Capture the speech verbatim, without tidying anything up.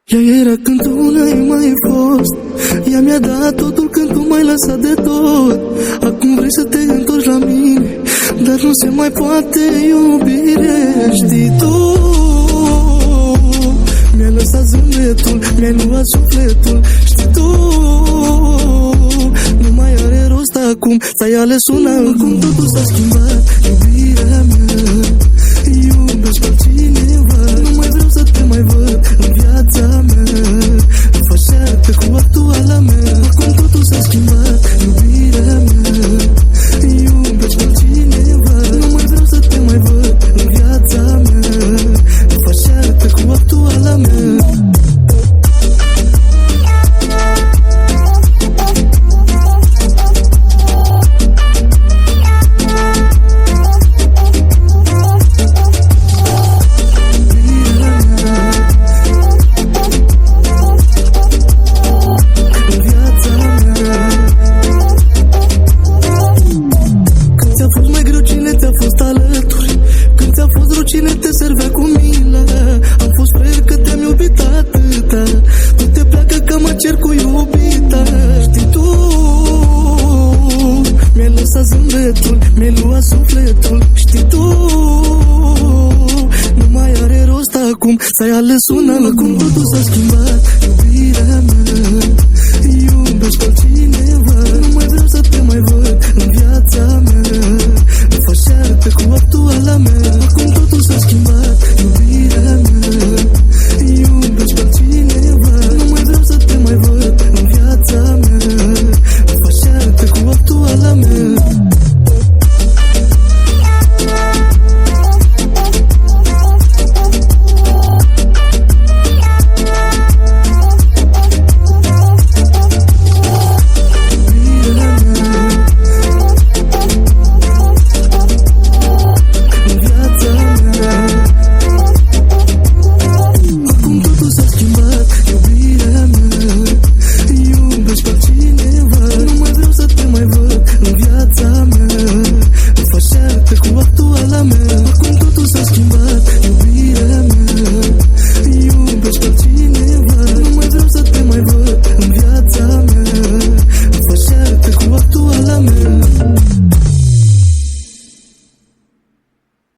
Ea era când tu n-ai mai fost, ea mi-a dat totul când tu m-ai lăsat de tot. Acum vrei să te întorci la mine, dar nu se mai poate iubire. Știi tu, mi-ai lăsat zâmbetul, mi-ai luat sufletul. Știi tu, nu mai are rost acum, ți-ai ales una acum, totul s-a schimbat. Iubirea mea, iubesc pe cineva, nu mai vreau să te mai văd în viața mea. Îmi faci ceartă cu actuala mea, acum totul s-a schimbat. Iubirea mea, iubesc pe cineva, nu mai vreau să te mai văd în viața mea. Îmi faci ceartă cu actuala mea. Cine te servea cu milă? Am fost fraier că te-am iubit atâta. Tu te pleacă că mă cer cu iubita. Știi tu, mi-ai lăsat zâmbetul, mi-ai luat sufletul. Știi tu, nu mai are rost acum, ți-ai ales una, acum totul s-a schimbat.